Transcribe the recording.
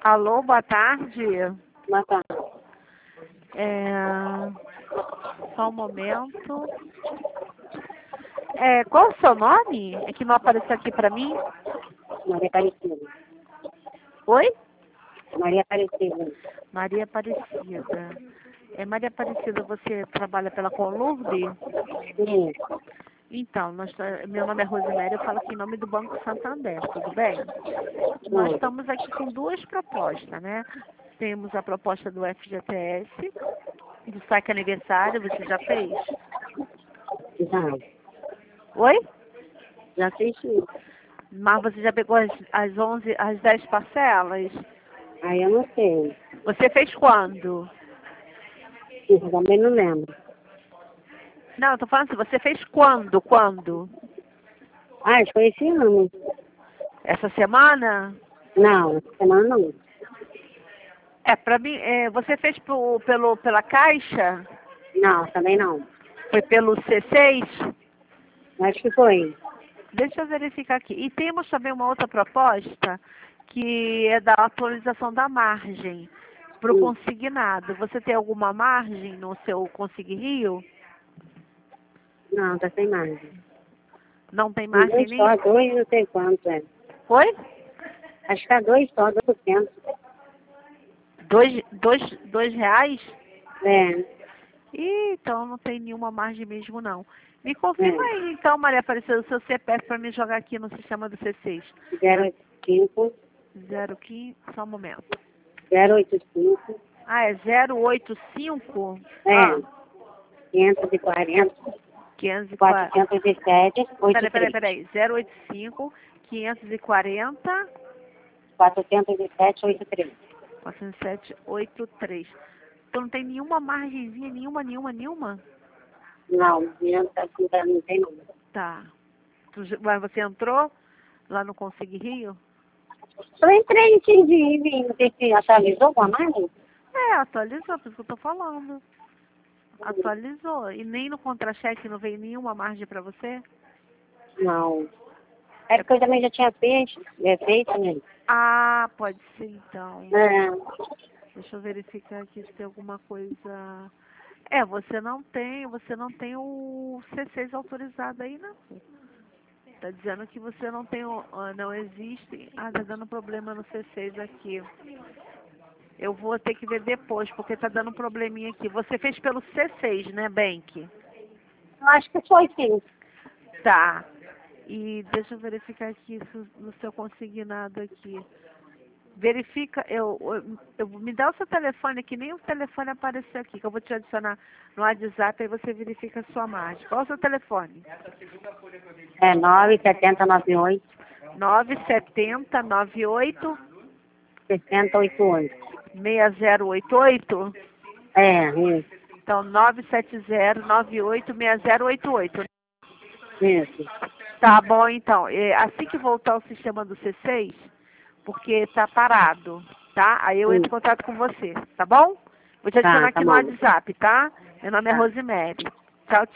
Alô, boa tarde. Boa tarde. Só um momento. Qual o seu nome? É que não apareceu aqui pra mim. Maria Aparecida. Oi? Maria Aparecida. Maria Aparecida. Maria Aparecida, você trabalha pela Conlurde? Sim. Então, meu nome é Rosemary, eu falo aqui em nome do Banco Santander, tudo bem? Nós estamos aqui com duas propostas, né? Temos a proposta do FGTS, do saque aniversário, você já fez? Já. Oi? Já assisti. Mas você já pegou as 10 parcelas? Aí eu não sei. Você fez quando? Eu também não lembro. Não, eu tô falando assim, você fez quando? Quando? Ah, acho que foi esse ano. Essa semana? Não, essa semana não. Pra mim, você fez pela Caixa? Não, também não. Foi pelo C6? Acho que foi. Deixa eu verificar aqui. E temos também uma outra proposta, que é da atualização da margem para o consignado. Você tem alguma margem no seu Consigne Rio? Não, tá sem margem. Não tem margem nem... Só dois, não sei quanto é. Oi? Acho que tá dois só, 2%. Dois reais? É. Então não tem nenhuma margem mesmo, não. Me confirma aí, então, Maria Aparecida, o seu CPF para me jogar aqui no sistema do C6. 085. 015, só um momento. 085. Ah, é 085? É. 540. 540. 407. 83. Peraí. 085, 540, 407, 83. 407, 83. Então não tem nenhuma margenzinha, nenhuma? Não, não tem não. Tá. Mas você entrou lá no Consigne Rio? Eu entrei e não sei se atualizou com a margem. Atualizou, por isso que eu tô falando. Atualizou. E nem no contra-cheque não veio nenhuma margem pra você? Não. É porque eu também já tinha feito, né? Ah, pode ser então. É. Deixa eu verificar aqui se tem alguma coisa. Você não tem o C6 autorizado aí, não. Tá dizendo que você não tem não existe. Ah, tá dando problema no C6 aqui. Eu vou ter que ver depois, porque tá dando probleminha aqui. Você fez pelo C6, né, Bank? Eu acho que foi sim. Tá. E deixa eu verificar aqui no seu consignado aqui. Verifica, me dá o seu telefone aqui, nem o telefone apareceu aqui, que eu vou te adicionar no WhatsApp, aí você verifica a sua margem. Qual é o seu telefone? É 97098 97098 6088. 6088? É, isso. Então, 970986088. Isso. Tá bom, então. Assim que voltar o sistema do C6, porque tá parado, tá? Aí eu entro em contato com você, tá bom? Vou te adicionar Tá aqui no bom. WhatsApp, tá? Meu nome é Tá. Rosemary. Tchau, tchau.